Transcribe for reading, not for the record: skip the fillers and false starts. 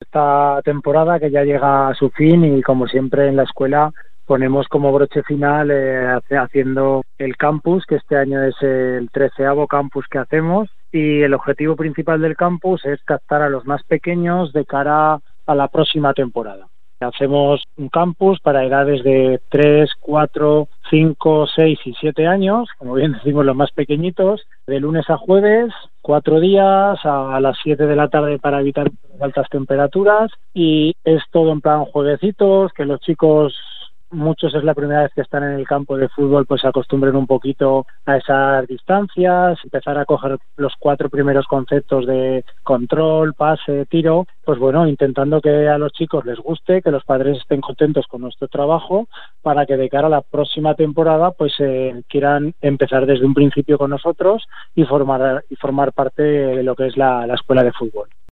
esta temporada que ya llega a su fin y como siempre en la escuela ponemos como broche final haciendo el campus, que este año es el 13º campus que hacemos, y el objetivo principal del campus es captar a los más pequeños de cara a la próxima temporada. Hacemos un campus para edades de 3, 4, 5, 6 y 7 años, como bien decimos los más pequeñitos, de lunes a jueves, 4 días, a las 7 de la tarde para evitar altas temperaturas, y es todo en plan jueguecitos, que los chicos, muchos es la primera vez que están en el campo de fútbol, pues se acostumbren un poquito a esas distancias, empezar a coger los 4 primeros conceptos de control, pase, tiro, pues bueno, intentando que a los chicos les guste, que los padres estén contentos con nuestro trabajo, para que de cara a la próxima temporada pues quieran empezar desde un principio con nosotros y formar parte de lo que es la escuela de fútbol.